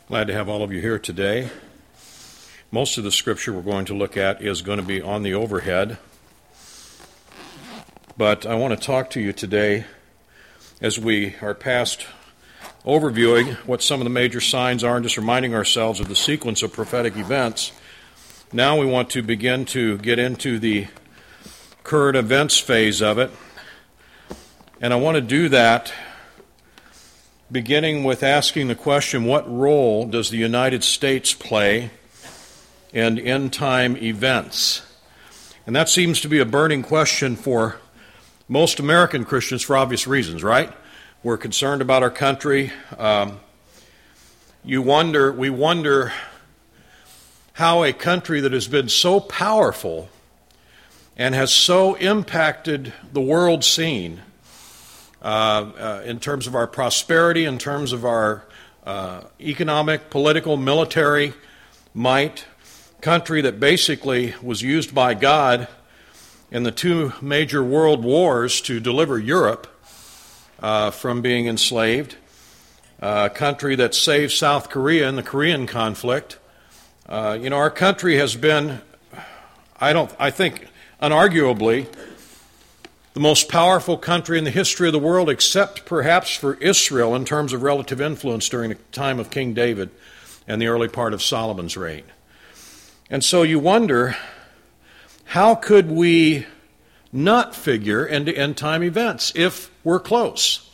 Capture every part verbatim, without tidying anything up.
Glad to have all of you here today. Most of the scripture we're going to look at is going to be on the overhead. But I want to talk to you today as we are past overviewing what some of the major signs are and just reminding ourselves of the sequence of prophetic events. Now we want to begin to get into the current events phase of it. And I want to do that beginning with asking the question, what role does the United States play in end-time events? And that seems to be a burning question for most American Christians for obvious reasons, right? We're concerned about our country. Um, you wonder, we wonder how a country that has been so powerful and has so impacted the world scene Uh, uh, in terms of our prosperity, in terms of our uh, economic, political, military might, country that basically was used by God in the two major world wars to deliver Europe uh, from being enslaved, a country that saved South Korea in the Korean conflict. Uh, you know, our country has been, I don't, I think, unarguably, the most powerful country in the history of the world, except perhaps for Israel in terms of relative influence during the time of King David and the early part of Solomon's reign. And so you wonder, how could we not figure into end-time events if we're close?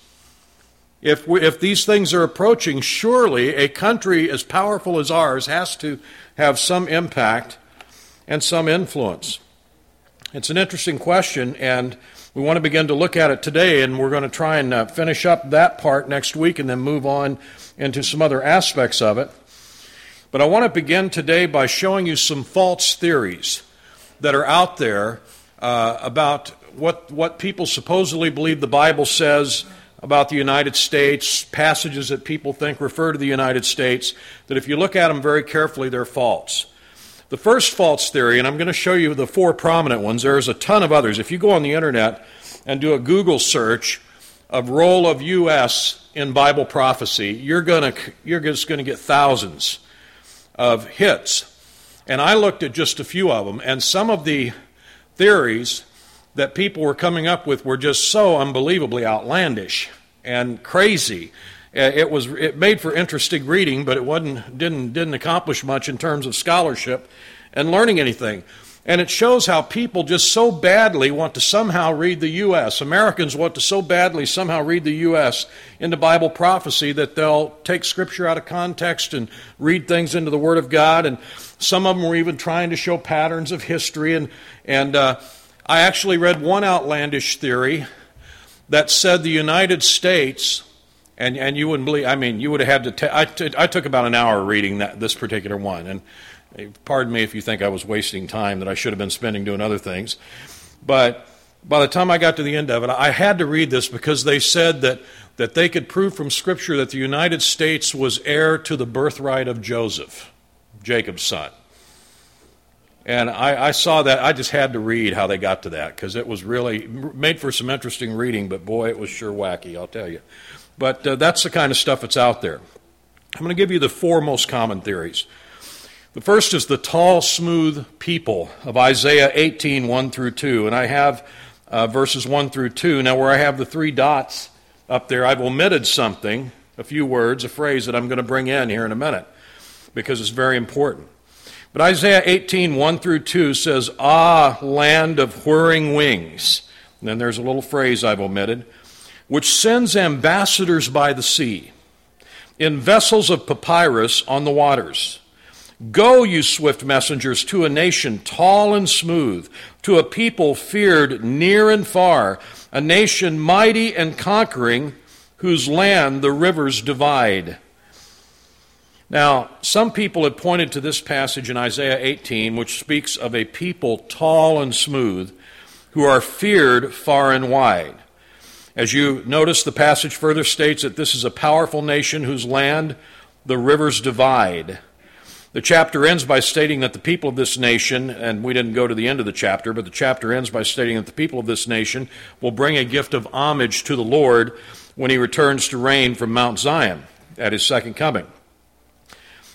If we, if these things are approaching, surely a country as powerful as ours has to have some impact and some influence. It's an interesting question, and we want to begin to look at it today, and we're going to try and uh, finish up that part next week and then move on into some other aspects of it. But I want to begin today by showing you some false theories that are out there uh, about what, what people supposedly believe the Bible says about the United States, passages that people think refer to the United States, that if you look at them very carefully, they're false. The first false theory, and I'm going to show you the four prominent ones. There's a ton of others. If you go on the internet and do a Google search of role of U S in Bible prophecy, you're going to you're just going to get thousands of hits. And I looked at just a few of them, and some of the theories that people were coming up with were just so unbelievably outlandish and crazy. It was it made for interesting reading, but it wasn't didn't didn't accomplish much in terms of scholarship and learning anything. And it shows how people just so badly want to somehow read the U S Americans want to so badly somehow read the U S into Bible prophecy that they'll take Scripture out of context and read things into the Word of God. And some of them were even trying to show patterns of history. And and uh, I actually read one outlandish theory that said the United States. And and you wouldn't believe, I mean, you would have had to, ta- I, t- I took about an hour reading that this particular one. And pardon me if you think I was wasting time that I should have been spending doing other things. But by the time I got to the end of it, I had to read this because they said that, that they could prove from Scripture that the United States was heir to the birthright of Joseph, Jacob's son. And I, I saw that, I just had to read how they got to that because it was really made for some interesting reading, but boy, it was sure wacky, I'll tell you. But uh, that's the kind of stuff that's out there. I'm going to give you the four most common theories. The first is the tall, smooth people of Isaiah eighteen, one through two. And I have uh, verses one through two. Now, where I have the three dots up there, I've omitted something, a few words, a phrase that I'm going to bring in here in a minute because it's very important. But Isaiah eighteen, one through two says, "Ah, land of whirring wings." And then there's a little phrase I've omitted, which sends ambassadors by the sea, in vessels of papyrus on the waters. Go, you swift messengers, to a nation tall and smooth, to a people feared near and far, a nation mighty and conquering, whose land the rivers divide. Now, some people have pointed to this passage in Isaiah eighteen, which speaks of a people tall and smooth, who are feared far and wide. As you notice, the passage further states that this is a powerful nation whose land the rivers divide. The chapter ends by stating that the people of this nation, and we didn't go to the end of the chapter, but the chapter ends by stating that the people of this nation will bring a gift of homage to the Lord when he returns to reign from Mount Zion at his second coming.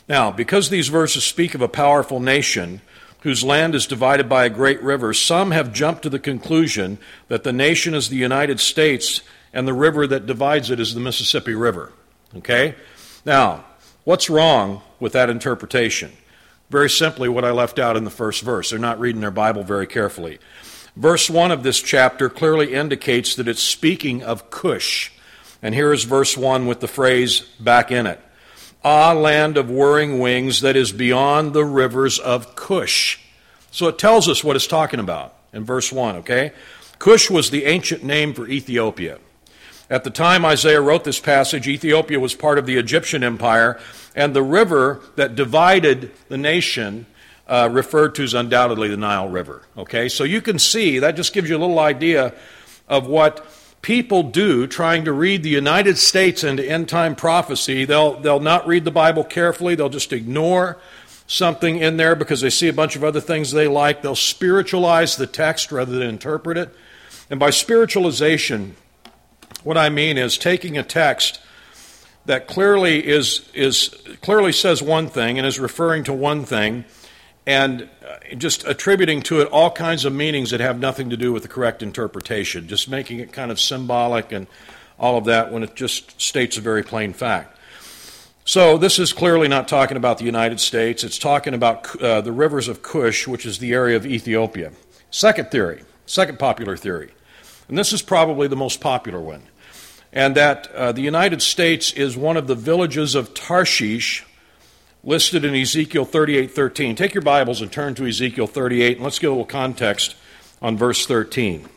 Now, because these verses speak of a powerful nation whose land is divided by a great river, some have jumped to the conclusion that the nation is the United States and the river that divides it is the Mississippi River. Okay? Now, what's wrong with that interpretation? Very simply what I left out in the first verse. They're not reading their Bible very carefully. Verse one of this chapter clearly indicates that it's speaking of Cush. And here is verse one with the phrase back in it. Ah, land of whirring wings that is beyond the rivers of Cush. So it tells us what it's talking about in verse one, okay? Cush was the ancient name for Ethiopia. At the time Isaiah wrote this passage, Ethiopia was part of the Egyptian Empire, and the river that divided the nation uh, referred to as undoubtedly the Nile River. Okay, so you can see, that just gives you a little idea of what people do trying to read the United States into end-time prophecy. They'll, they'll not read the Bible carefully. They'll just ignore something in there because they see a bunch of other things they like. They'll spiritualize the text rather than interpret it. And by spiritualization, what I mean is taking a text that clearly is is clearly says one thing and is referring to one thing, and just attributing to it all kinds of meanings that have nothing to do with the correct interpretation, just making it kind of symbolic and all of that when it just states a very plain fact. So this is clearly not talking about the United States. It's talking about uh, the rivers of Cush, which is the area of Ethiopia. Second theory, second popular theory, and this is probably the most popular one, and that uh, the United States is one of the villages of Tarshish listed in Ezekiel thirty-eight thirteen. Take your Bibles and turn to Ezekiel thirty-eight, and let's get a little context on verse thirteen.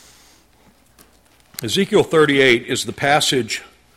Ezekiel thirty-eight is the passage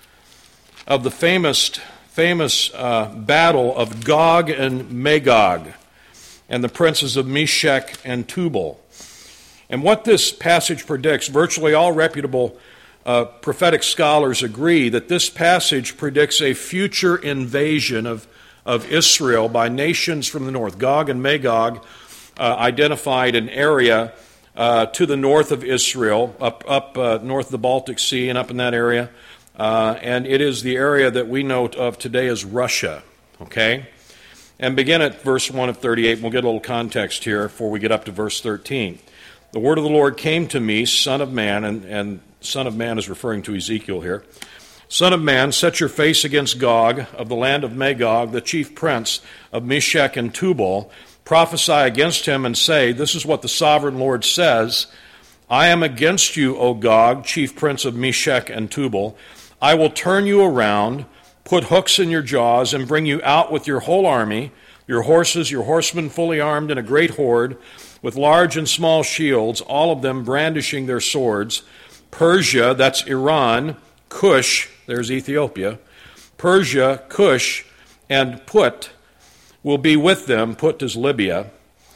of the famous, famous uh, battle of Gog and Magog and the princes of Meshech and Tubal. And what this passage predicts, virtually all reputable Uh, prophetic scholars agree that this passage predicts a future invasion of, of Israel by nations from the north. Gog and Magog uh, identified an area uh, to the north of Israel, up, up uh, north of the Baltic Sea and up in that area. Uh, and it is the area that we know of today as Russia. Okay? And begin at verse one of thirty-eight. We'll get a little context here before we get up to verse thirteen. The word of the Lord came to me, son of man, and, and Son of man is referring to Ezekiel here. Son of man, set your face against Gog of the land of Magog, the chief prince of Meshech and Tubal. Prophesy against him and say, this is what the sovereign Lord says. I am against you, O Gog, chief prince of Meshech and Tubal. I will turn you around, put hooks in your jaws, and bring you out with your whole army, your horses, your horsemen fully armed in a great horde, with large and small shields, all of them brandishing their swords. Persia, that's Iran, Cush, there's Ethiopia, Persia, Cush, and Put will be with them, Put is Libya,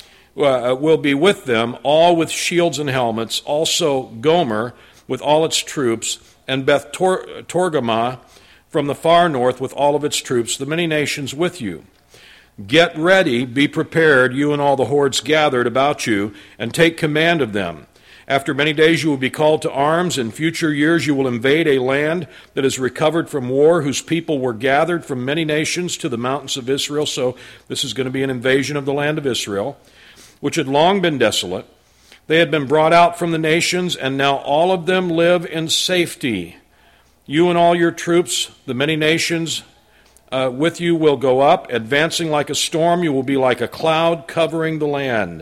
uh, will be with them, all with shields and helmets, also Gomer with all its troops, and Beth Togarmah from the far north with all of its troops, the many nations with you. Get ready, be prepared, you and all the hordes gathered about you, and take command of them. After many days you will be called to arms. In future years you will invade a land that is recovered from war, whose people were gathered from many nations to the mountains of Israel. So this is going to be an invasion of the land of Israel, which had long been desolate. They had been brought out from the nations, and now all of them live in safety. You and all your troops, the many nations uh, with you, will go up, advancing like a storm. You will be like a cloud covering the land.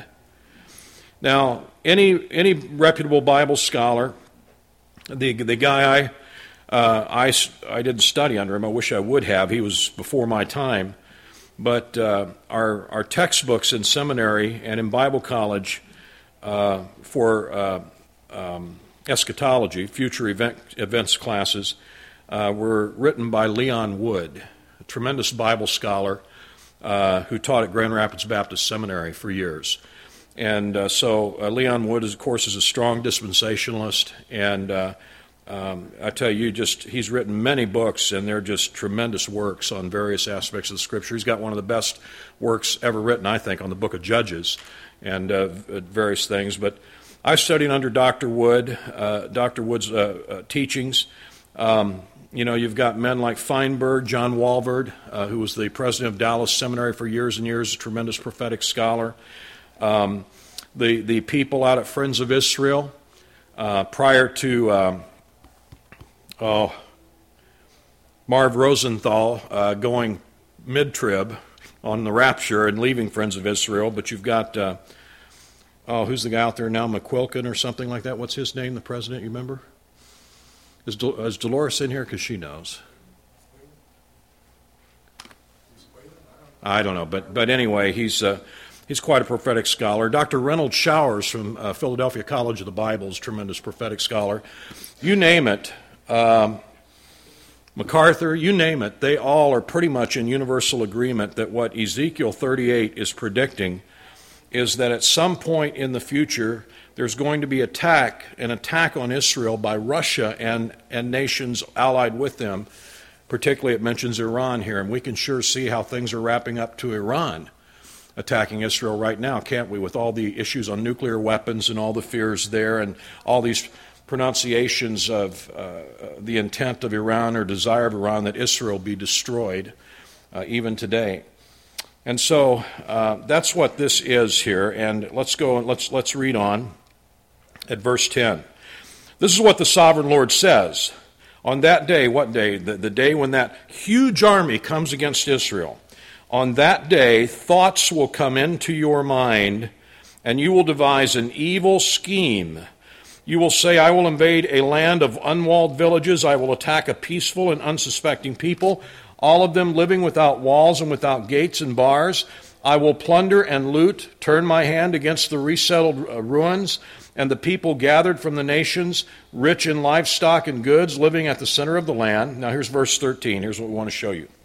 Now, any any reputable Bible scholar, the the guy I uh, I I didn't study under him. I wish I would have. He was before my time. But uh, our our textbooks in seminary and in Bible college uh, for uh, um, eschatology, future event events classes, uh, were written by Leon Wood, a tremendous Bible scholar uh, who taught at Grand Rapids Baptist Seminary for years. And uh, so uh, Leon Wood, is, of course, is a strong dispensationalist, and uh, um, I tell you, just he's written many books, and they're just tremendous works on various aspects of the Scripture. He's got one of the best works ever written, I think, on the book of Judges and uh, various things. But I studied under Doctor Wood, uh, Doctor Wood's uh, uh, teachings. Um, You know, you've got men like Feinberg, John Walvoord, uh, who was the president of Dallas Seminary for years and years, a tremendous prophetic scholar. Um, the, the people out at Friends of Israel, uh, prior to um, oh, Marv Rosenthal uh, going mid-trib on the rapture and leaving Friends of Israel, but you've got, uh, oh, who's the guy out there now, McQuilkin or something like that? What's his name, the president, you remember? Is, Del- is Dolores in here? Because she knows. I don't know, but but anyway, he's uh, he's quite a prophetic scholar. Doctor Reynold Showers from uh, Philadelphia College of the Bible is a tremendous prophetic scholar. You name it, um, MacArthur, you name it, they all are pretty much in universal agreement that what Ezekiel thirty-eight is predicting is that at some point in the future, there's going to be attack, an attack on Israel by Russia and, and nations allied with them. Particularly it mentions Iran here, and we can sure see how things are wrapping up to Iran attacking Israel right now, can't we, with all the issues on nuclear weapons and all the fears there and all these pronunciations of uh, the intent of Iran or desire of Iran that Israel be destroyed uh, even today. And so uh, that's what this is here, and let's go and let's let's read on at verse ten. This is what the sovereign Lord says. On that day, what day? The, the day when that huge army comes against Israel. On that day, thoughts will come into your mind, and you will devise an evil scheme. You will say, I will invade a land of unwalled villages. I will attack a peaceful and unsuspecting people, all of them living without walls and without gates and bars. I will plunder and loot, turn my hand against the resettled ruins, and the people gathered from the nations, rich in livestock and goods, living at the center of the land. Now here's verse thirteen. Here's what we want to show you.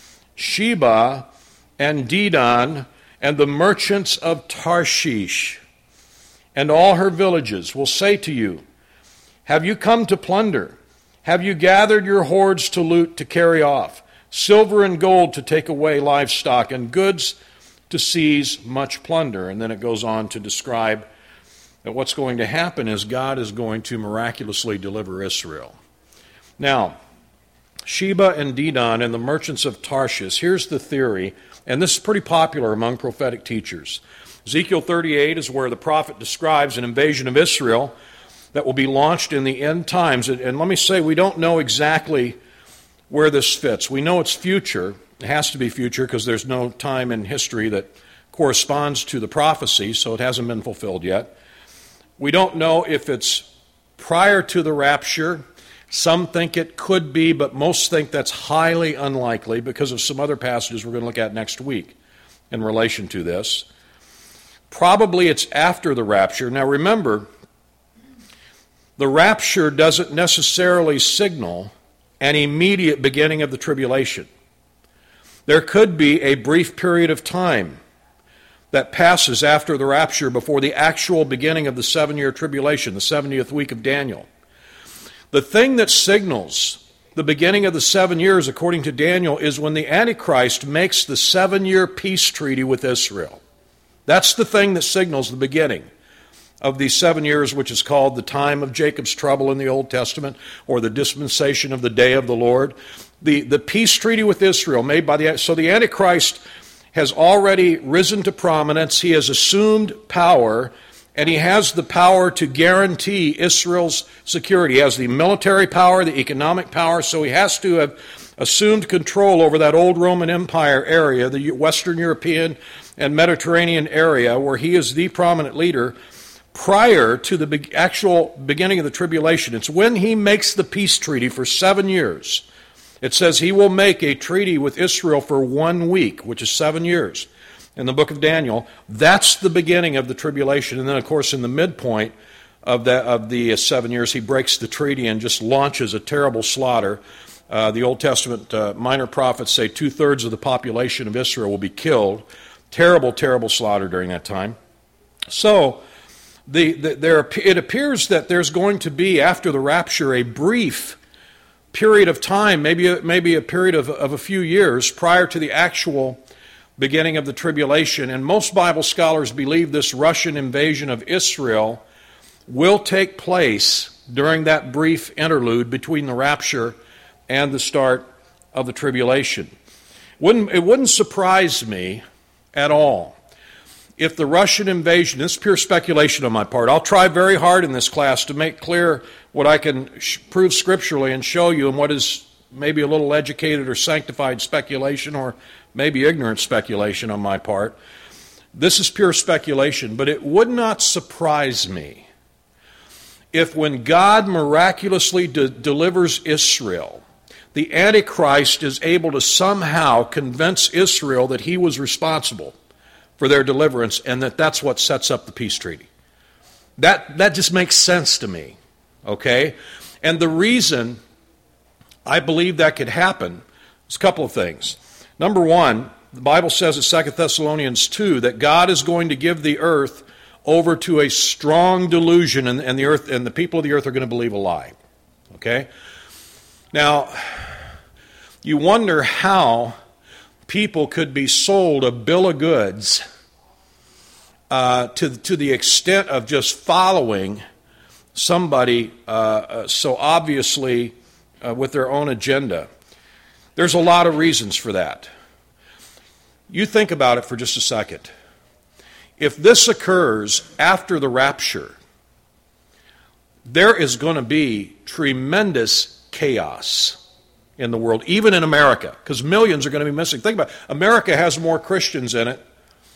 Sheba and Dedan and the merchants of Tarshish and all her villages will say to you, have you come to plunder? Have you gathered your hoards to loot, to carry off, silver and gold to take away livestock, and goods to seize much plunder? And then it goes on to describe that what's going to happen is God is going to miraculously deliver Israel. Now, Sheba and Dedan and the merchants of Tarshish, here's the theory, and this is pretty popular among prophetic teachers. Ezekiel thirty-eight is where the prophet describes an invasion of Israel that will be launched in the end times. And, and let me say, we don't know exactly where this fits. We know it's future. It has to be future because there's no time in history that corresponds to the prophecy, so it hasn't been fulfilled yet. We don't know if it's prior to the rapture. Some think it could be, but most think that's highly unlikely because of some other passages we're going to look at next week in relation to this. Probably it's after the rapture. Now remember, the rapture doesn't necessarily signal an immediate beginning of the tribulation. There could be a brief period of time that passes after the rapture before the actual beginning of the seven-year tribulation, the seventieth week of Daniel. The thing that signals the beginning of the seven years, according to Daniel, is when the Antichrist makes the seven-year peace treaty with Israel. That's the thing that signals the beginning of these seven years, which is called the time of Jacob's trouble in the Old Testament, or the dispensation of the day of the Lord. The, the peace treaty with Israel made by the... So the Antichrist has already risen to prominence. He has assumed power, and he has the power to guarantee Israel's security. He has the military power, the economic power, so he has to have assumed control over that old Roman Empire area, the Western European and Mediterranean area, where he is the prominent leader prior to the be- actual beginning of the tribulation. It's when he makes the peace treaty for seven years. It says he will make a treaty with Israel for one week, which is seven years. In the book of Daniel, that's the beginning of the tribulation. And then, of course, in the midpoint of the, of the seven years, he breaks the treaty and just launches a terrible slaughter. Uh, the Old Testament uh, minor prophets say two-thirds of the population of Israel will be killed. Terrible, terrible slaughter during that time. So, the, the, there, it appears that there's going to be, after the rapture, a brief period of time, maybe a, maybe a period of, of a few years prior to the actual beginning of the tribulation. And most Bible scholars believe this Russian invasion of Israel will take place during that brief interlude between the rapture and the start of the tribulation. Wouldn't, it wouldn't surprise me at all if the Russian invasion, this is pure speculation on my part. I'll try very hard in this class to make clear what I can sh- prove scripturally and show you, and what is maybe a little educated or sanctified speculation, or maybe ignorant speculation on my part. This is pure speculation, but it would not surprise me if when God miraculously de- delivers Israel, the Antichrist is able to somehow convince Israel that he was responsible for their deliverance, and that that's what sets up the peace treaty. That, that just makes sense to me, okay? And the reason I believe that could happen is a couple of things. Number one, the Bible says in Second Thessalonians two that God is going to give the earth over to a strong delusion, and, and the earth and the people of the earth are going to believe a lie. Okay? Now, you wonder how people could be sold a bill of goods uh, to, to the extent of just following somebody uh, so obviously uh, with their own agenda. There's a lot of reasons for that. You think about it for just a second. If this occurs after the rapture, there is going to be tremendous chaos in the world, even in America, because millions are going to be missing. Think about it. America has more Christians in it,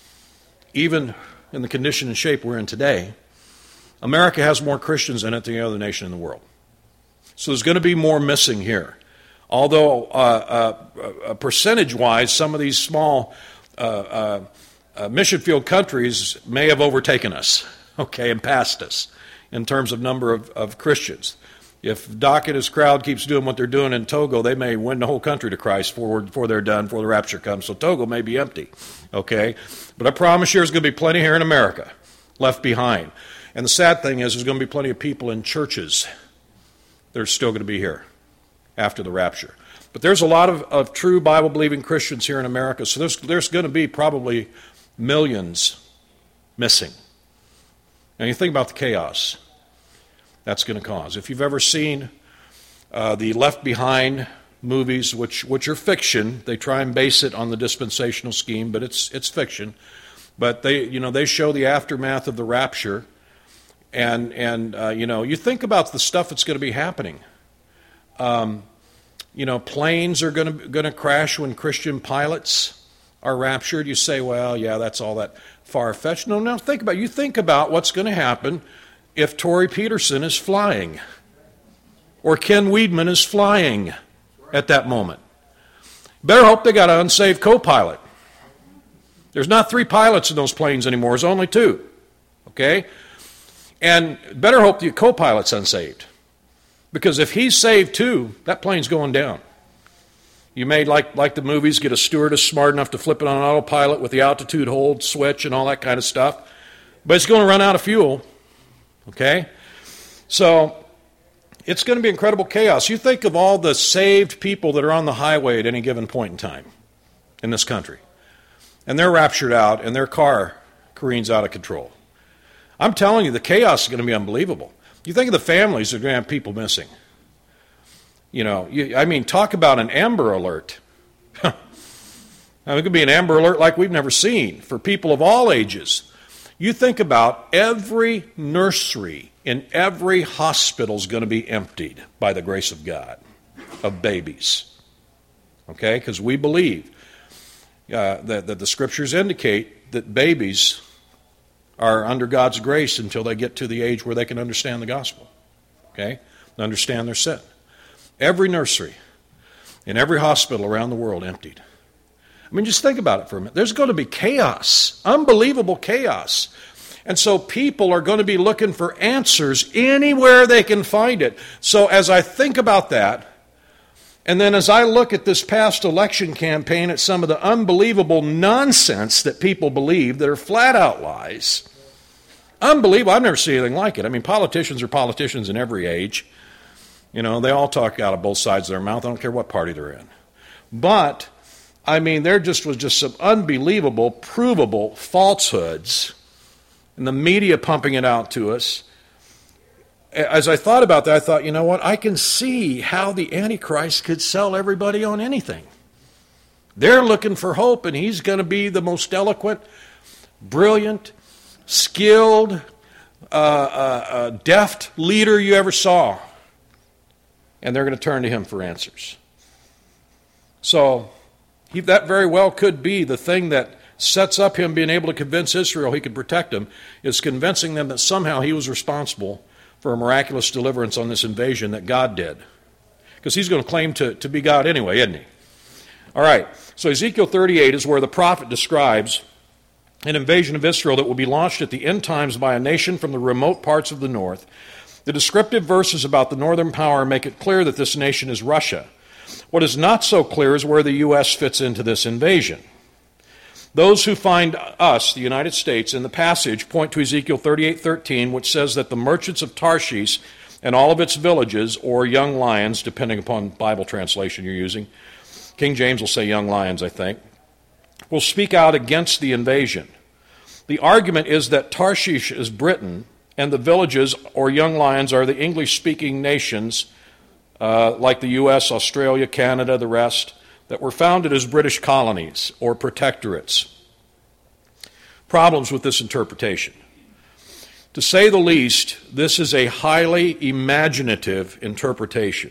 even in the condition and shape we're in today. America has more Christians in it than any other nation in the world. So there's going to be more missing here. Although uh, uh, uh, percentage-wise, some of these small uh, uh, uh, mission field countries may have overtaken us, okay, and passed us in terms of number of, of Christians. If Doc and his crowd keeps doing what they're doing in Togo, they may win the whole country to Christ before, before they're done, before the rapture comes. So Togo may be empty, okay? But I promise you there's going to be plenty here in America left behind. And the sad thing is there's going to be plenty of people in churches that are still going to be here after the rapture. But there's a lot of, of true Bible-believing Christians here in America, so there's, there's going to be probably millions missing. Now you think about the chaos that's going to cause. If you've ever seen uh, the Left Behind movies, which which are fiction, they try and base it on the dispensational scheme, but it's it's fiction. But they you know they show the aftermath of the rapture, and and uh, you know you think about the stuff that's going to be happening. Um, you know, planes are going to going to crash when Christian pilots are raptured. You say, well, yeah, that's all that far-fetched. No, no, think about it. You think about what's going to happen if Torrey Peterson is flying or Ken Weidman is flying at that moment. Better hope they got an unsaved co-pilot. There's not three pilots in those planes anymore. There's only two. Okay? And better hope the co-pilot's unsaved. Because if he's saved too, that plane's going down. You may, like, like the movies, get a stewardess smart enough to flip it on autopilot with the altitude hold switch and all that kind of stuff. But it's going to run out of fuel. Okay? So it's going to be incredible chaos. You think of all the saved people that are on the highway at any given point in time in this country. And they're raptured out and their car careens out of control. I'm telling you, the chaos is going to be unbelievable. You think of the families that are going to have people missing. You know, you, I mean, talk about an Amber Alert. Now, it could be an Amber Alert like we've never seen for people of all ages. You think about every nursery in every hospital is going to be emptied by the grace of God of babies. Okay? Because we believe uh, that, that the scriptures indicate that babies are under God's grace until they get to the age where they can understand the gospel. Okay? Understand their sin. Every nursery in every hospital around the world emptied. I mean, just think about it for a minute. There's going to be chaos, unbelievable chaos. And so people are going to be looking for answers anywhere they can find it. So as I think about that, and then as I look at this past election campaign, at some of the unbelievable nonsense that people believe that are flat out lies, unbelievable. I've never seen anything like it. I mean, politicians are politicians in every age. You know, they all talk out of both sides of their mouth. I don't care what party they're in. But I mean, there just was just some unbelievable, provable falsehoods, and the media pumping it out to us. as I thought about that, I thought, you know what, I can see how the Antichrist could sell everybody on anything. They're looking for hope, and he's going to be the most eloquent, brilliant, skilled, uh, uh, uh, deft leader you ever saw. And they're going to turn to him for answers. So he, that very well could be the thing that sets up him being able to convince Israel he could protect them, is convincing them that somehow he was responsible for a miraculous deliverance on this invasion that God did. Because he's going to claim to, to be God anyway, isn't he? All right, so Ezekiel thirty-eight is where the prophet describes an invasion of Israel that will be launched at the end times by a nation from the remote parts of the north. The descriptive verses about the northern power make it clear that this nation is Russia. What is not so clear is where the U S fits into this invasion. Those who find us, the United States, in the passage point to Ezekiel thirty-eight thirteen, which says that the merchants of Tarshish and all of its villages, or young lions, depending upon Bible translation you're using, King James will say young lions, I think, will speak out against the invasion. The argument is that Tarshish is Britain, and the villages, or young lions, are the English-speaking nations, uh, like the U S, Australia, Canada, the rest, that were founded as British colonies or protectorates. Problems with this interpretation. To say the least, this is a highly imaginative interpretation.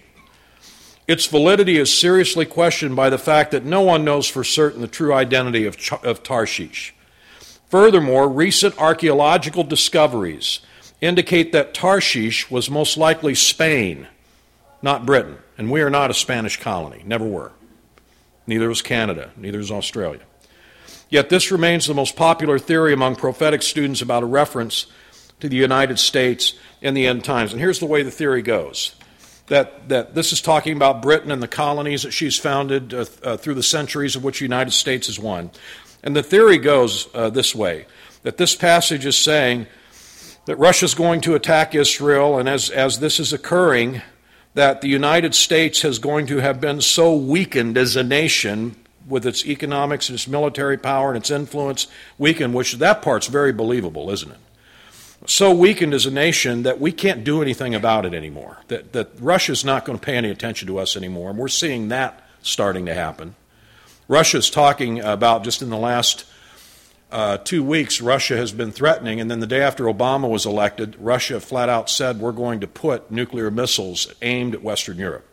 Its validity is seriously questioned by the fact that no one knows for certain the true identity of, of Tarshish. Furthermore, recent archaeological discoveries indicate that Tarshish was most likely Spain, not Britain, and we are not a Spanish colony, never were. Neither was Canada, neither is Australia. Yet this remains the most popular theory among prophetic students about a reference to the United States in the end times. And here's the way the theory goes. That, that this is talking about Britain and the colonies that she's founded uh, uh, through the centuries of which the United States is one. And the theory goes uh, this way, that this passage is saying that Russia's going to attack Israel, and as, as this is occurring, that the United States is going to have been so weakened as a nation with its economics and its military power and its influence weakened, which that part's very believable, isn't it? So weakened as a nation that we can't do anything about it anymore, that, that Russia's not going to pay any attention to us anymore, and we're seeing that starting to happen. Russia's talking about, just in the last uh, two weeks, Russia has been threatening, and then the day after Obama was elected, Russia flat out said, we're going to put nuclear missiles aimed at Western Europe,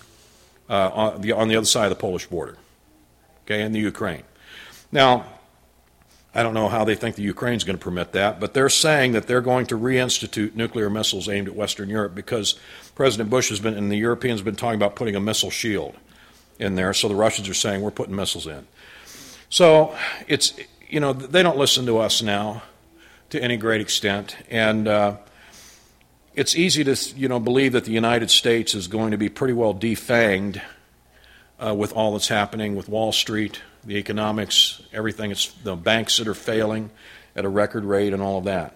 uh, on, the, on the other side of the Polish border, okay, in the Ukraine. Now, I don't know how they think the Ukraine's going to permit that, but they're saying that they're going to reinstitute nuclear missiles aimed at Western Europe because President Bush has been, and the Europeans have been talking about putting a missile shield in there, so the Russians are saying we're putting missiles in. So it's, you know, they don't listen to us now to any great extent, and uh, it's easy to, you know, believe that the United States is going to be pretty well defanged uh, with all that's happening with Wall Street, the economics, everything. It's the banks that are failing at a record rate and all of that.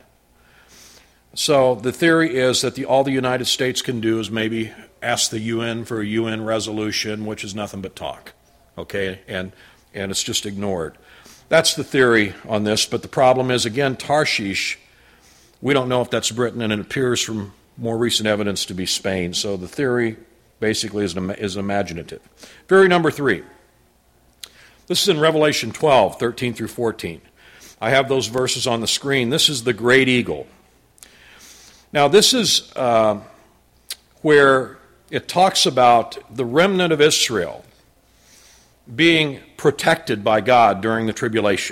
So the theory is that the, all the United States can do is maybe ask the U N for a U N resolution, which is nothing but talk, okay, and and it's just ignored. That's the theory on this, but the problem is, again, Tarshish, we don't know if that's Britain, and it appears from more recent evidence to be Spain. So the theory basically is, is imaginative. Theory number three. This is in Revelation twelve, thirteen through fourteen. I have those verses on the screen. This is the great eagle. Now, this is uh, where it talks about the remnant of Israel being protected by God during the tribulation.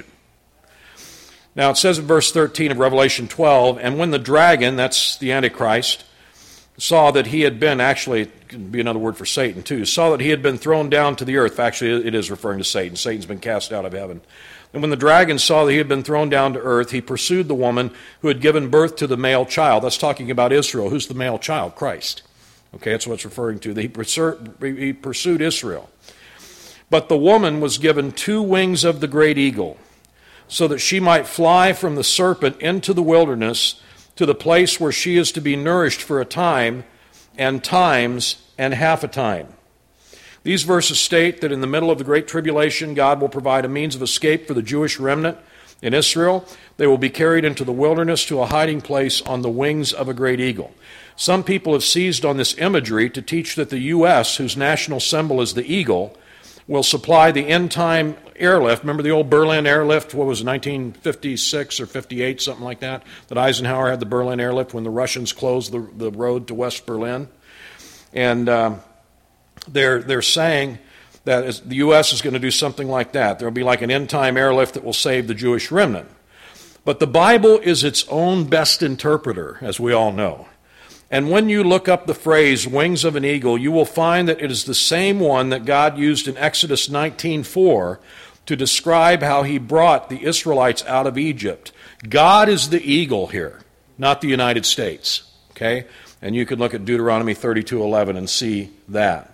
Now, it says in verse thirteen of Revelation twelve, and when the dragon, that's the Antichrist, saw that he had been, actually, it could be another word for Satan too, saw that he had been thrown down to the earth. Actually, it is referring to Satan. Satan's been cast out of heaven. And when the dragon saw that he had been thrown down to earth, he pursued the woman who had given birth to the male child. That's talking about Israel. Who's the male child? Christ. Okay, that's what it's referring to. He pursued Israel. But the woman was given two wings of the great eagle, so that she might fly from the serpent into the wilderness to the place where she is to be nourished for a time, and times, and half a time. These verses state that in the middle of the Great Tribulation, God will provide a means of escape for the Jewish remnant in Israel. They will be carried into the wilderness to a hiding place on the wings of a great eagle. Some people have seized on this imagery to teach that the U S, whose national symbol is the eagle, will supply the end-time airlift. Remember the old Berlin airlift, what was it, nineteen fifty-six or fifty-eight, something like that, that Eisenhower had the Berlin airlift when the Russians closed the, the road to West Berlin. And um, they're, they're saying that the U S is going to do something like that. There will be like an end-time airlift that will save the Jewish remnant. But the Bible is its own best interpreter, as we all know. And when you look up the phrase, wings of an eagle, you will find that it is the same one that God used in Exodus nineteen four to describe how he brought the Israelites out of Egypt. God is the eagle here, not the United States. Okay? And you can look at Deuteronomy thirty-two eleven and see that.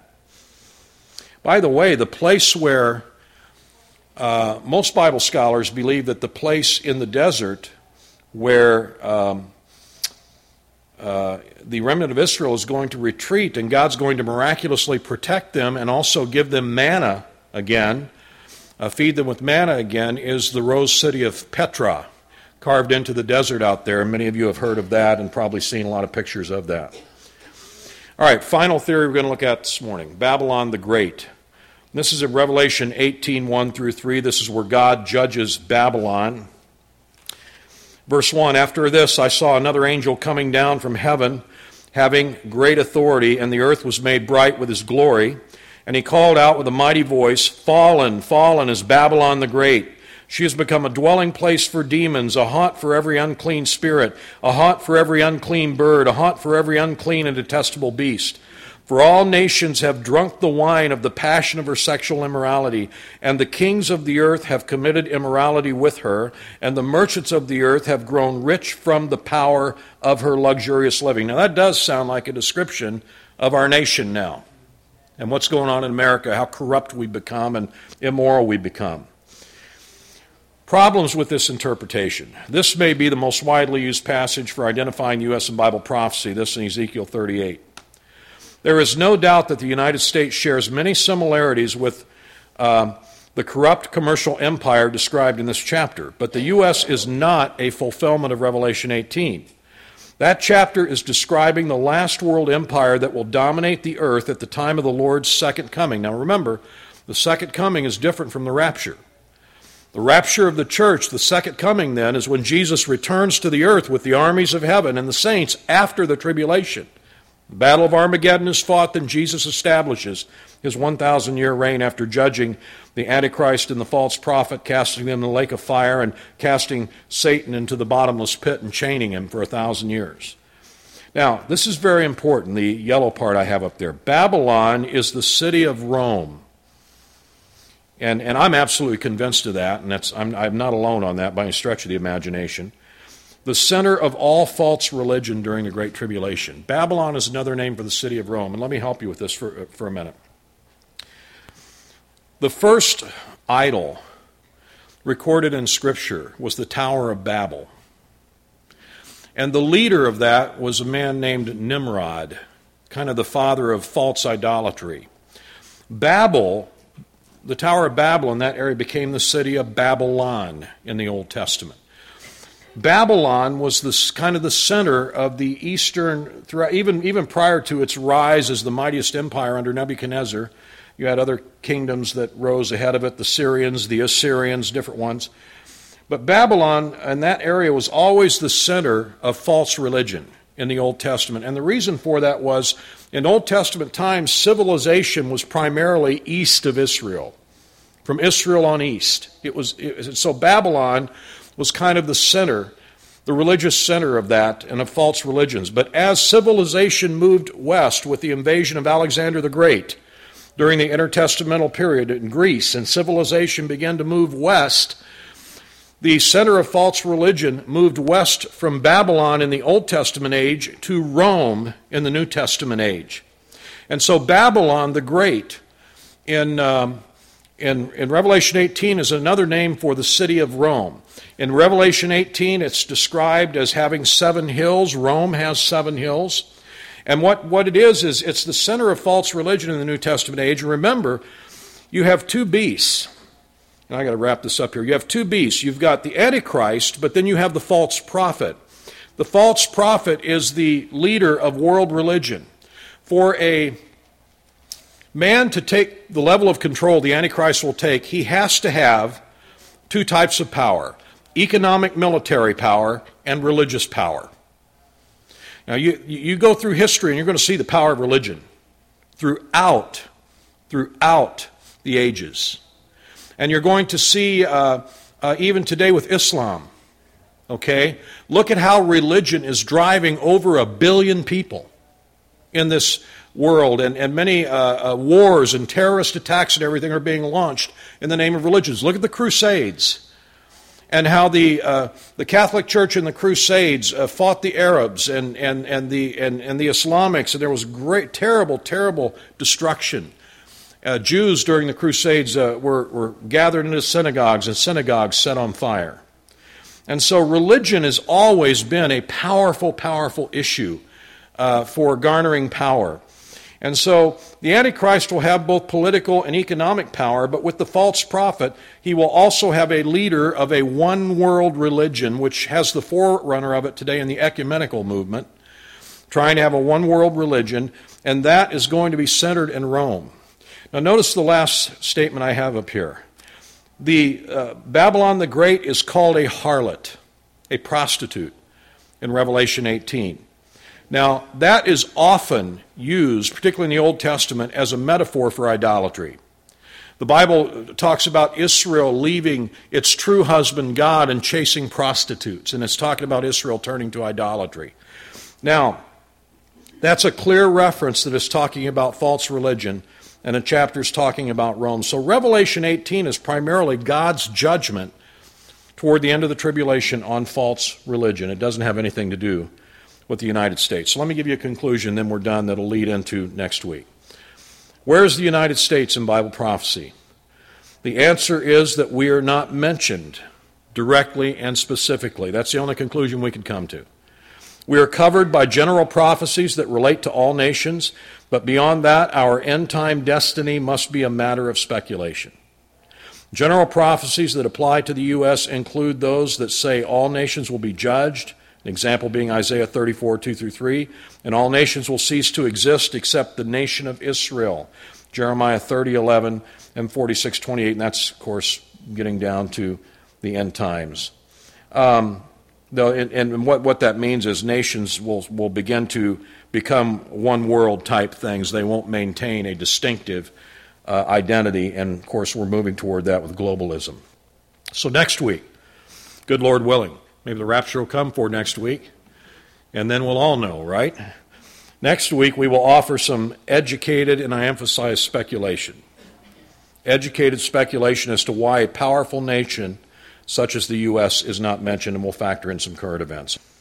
By the way, the place where uh, most Bible scholars believe that the place in the desert where um, uh, the remnant of Israel is going to retreat and God's going to miraculously protect them and also give them manna again, uh, feed them with manna again, is the rose city of Petra, carved into the desert out there. Many of you have heard of that and probably seen a lot of pictures of that. All right, final theory we're going to look at this morning, Babylon the Great. This is in Revelation eighteen, one through three. This is where God judges Babylon. Verse one, after this I saw another angel coming down from heaven, having great authority, and the earth was made bright with his glory. And he called out with a mighty voice, Fallen, fallen is Babylon the Great. She has become a dwelling place for demons, a haunt for every unclean spirit, a haunt for every unclean bird, a haunt for every unclean and detestable beast. For all nations have drunk the wine of the passion of her sexual immorality, and the kings of the earth have committed immorality with her, and the merchants of the earth have grown rich from the power of her luxurious living. Now that does sound like a description of our nation now, and what's going on in America, how corrupt we become and immoral we become. Problems with this interpretation. This may be the most widely used passage for identifying U S and Bible prophecy, this in Ezekiel thirty-eight. There is no doubt that the United States shares many similarities with uh, the corrupt commercial empire described in this chapter, but the U S is not a fulfillment of Revelation eighteen. That chapter is describing the last world empire that will dominate the earth at the time of the Lord's second coming. Now remember, the second coming is different from the rapture. The rapture of the church, the second coming then, is when Jesus returns to the earth with the armies of heaven and the saints after the tribulation. The Battle of Armageddon is fought, then Jesus establishes his one thousand year reign after judging the Antichrist and the false prophet, casting them in the lake of fire and casting Satan into the bottomless pit and chaining him for a thousand years. Now, this is very important, the yellow part I have up there. Babylon is the city of Rome. And, and I'm absolutely convinced of that, and that's, I'm, I'm not alone on that by any stretch of the imagination. The center of all false religion during the Great Tribulation. Babylon is another name for the city of Rome, and let me help you with this for, for a minute. The first idol recorded in Scripture was the Tower of Babel. And the leader of that was a man named Nimrod, kind of the father of false idolatry. Babel, the Tower of Babel in that area became the city of Babylon in the Old Testament. Babylon was this kind of the center of the eastern, even, even prior to its rise as the mightiest empire under Nebuchadnezzar. You had other kingdoms that rose ahead of it, the Syrians, the Assyrians, different ones. But Babylon in that area was always the center of false religion in the Old Testament. And the reason for that was, in Old Testament times, civilization was primarily east of Israel, from Israel on east. It was it, so Babylon was kind of the center, the religious center of that and of false religions. But as civilization moved west with the invasion of Alexander the Great during the intertestamental period in Greece, and civilization began to move west, the center of false religion moved west from Babylon in the Old Testament age to Rome in the New Testament age. And so Babylon the Great in, um, in, in Revelation eighteen is another name for the city of Rome. In Revelation eighteen, it's described as having seven hills. Rome has seven hills. And what, what it is, is it's the center of false religion in the New Testament age. And remember, you have two beasts. and I got to wrap this up here. You have two beasts. You've got the Antichrist, but then you have the false prophet. The false prophet is the leader of world religion. For a man to take the level of control the Antichrist will take, he has to have two types of power: economic military power and religious power. Now, you, you go through history and you're going to see the power of religion throughout, throughout the ages. And you're going to see, uh, uh, even today with Islam, okay? Look at how religion is driving over a billion people in this world, and, and many uh, uh, wars and terrorist attacks and everything are being launched in the name of religions. Look at the Crusades and how the uh, the Catholic Church in the Crusades uh, fought the Arabs and and and the and, and the Islamics, and there was great, terrible, terrible destruction. Uh, Jews during the Crusades uh, were were gathered into synagogues, and synagogues set on fire. And so religion has always been a powerful, powerful issue uh, for garnering power. And so the Antichrist will have both political and economic power, but with the false prophet, he will also have a leader of a one-world religion, which has the forerunner of it today in the ecumenical movement, trying to have a one-world religion, and that is going to be centered in Rome. Now notice the last statement I have up here. The uh, Babylon the Great is called a harlot, a prostitute, in Revelation eighteen. Now, that is often used, particularly in the Old Testament, as a metaphor for idolatry. The Bible talks about Israel leaving its true husband, God, and chasing prostitutes, and it's talking about Israel turning to idolatry. Now, that's a clear reference that is talking about false religion, and the chapter is talking about Rome. So Revelation eighteen is primarily God's judgment toward the end of the tribulation on false religion. It doesn't have anything to do with the United States. So let me give you a conclusion, then we're done, that'll lead into next week. Where is the United States in Bible prophecy? The answer is that we are not mentioned directly and specifically. That's the only conclusion we can come to. We are covered by general prophecies that relate to all nations, but beyond that, our end-time destiny must be a matter of speculation. General prophecies that apply to the U S include those that say all nations will be judged, an example being Isaiah thirty-four, two through three, and all nations will cease to exist except the nation of Israel, Jeremiah thirty, eleven, and forty-six, twenty-eight, and that's, of course, getting down to the end times. Um, though, and, and what, what that means is nations will, will begin to become one-world type things. They won't maintain a distinctive uh, identity, and, of course, we're moving toward that with globalism. So next week, good Lord willing, maybe the rapture will come for next week, and then we'll all know, right? Next week, we will offer some educated, and I emphasize speculation, educated speculation as to why a powerful nation such as the U S is not mentioned, and we'll factor in some current events.